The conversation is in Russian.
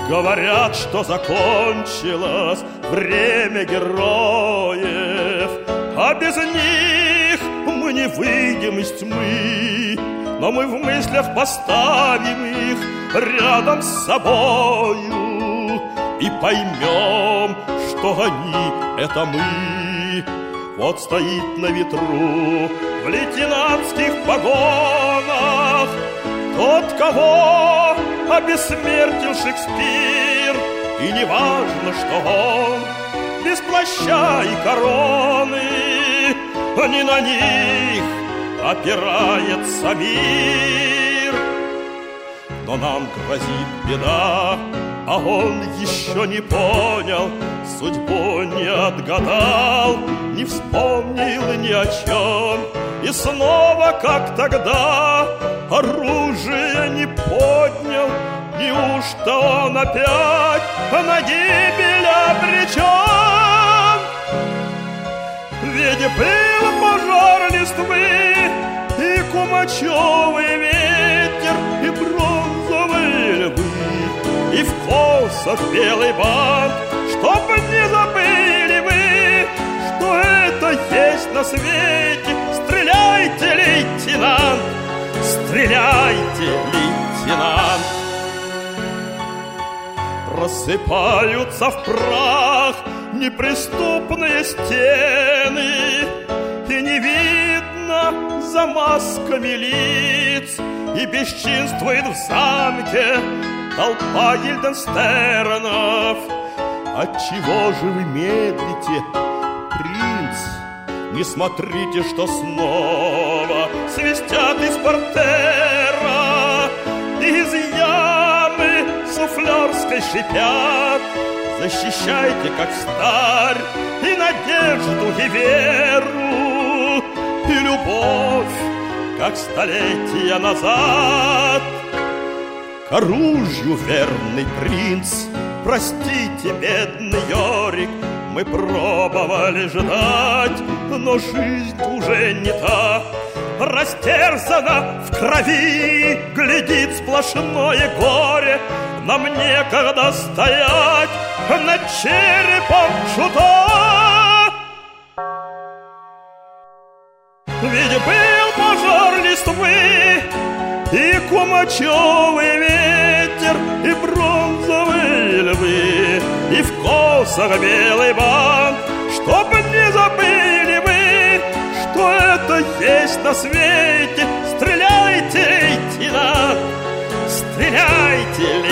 Говорят, что закончилось время героев, а без них мы не выйдем из тьмы. Но мы в мыслях поставим их рядом с собою и поймем, что они — это мы. Вот стоит на ветру в лейтенантских погонах тот, кого обессмертил Шекспир. И не важно, что он без плаща и короны, не на них опирается мир. Но нам грозит беда, а он еще не понял, судьбу не отгадал, не вспомнил ни о чем. И снова, как тогда, оружие не поднял. Неужто он опять на гибель обречен? Ведь был пожар листвы, и кумачевый ветер, и бронзовые львы, и в косах белый бант. Чтоб не забыли вы, что это есть на свете. Стреляйте, лейтенант, стреляйте, лейтенант. Рассыпаются в прах неприступные стены, и не видно за масками лиц, и бесчинствует в замке толпа гильденстернов. Отчего же вы медлите, принц? Не смотрите, что снова свистят из портера, из ямы суфлерской шипят. Защищайте, как встарь, и надежду, и веру, и любовь, как столетия назад. К оружию, верный принц, простите, бедный Йорик, мы пробовали ждать, но жизнь уже не та. Растерзана в крови, глядит сплошное горе. Нам некогда стоять над черепом шута. Ведь был пожар листвы, и кумачевый ветер, и бронзовые львы, и в косах белый бант. Чтоб не забыли вы, что это есть на свете. Стреляйте, лейтенант, стреляйте, лейтенант.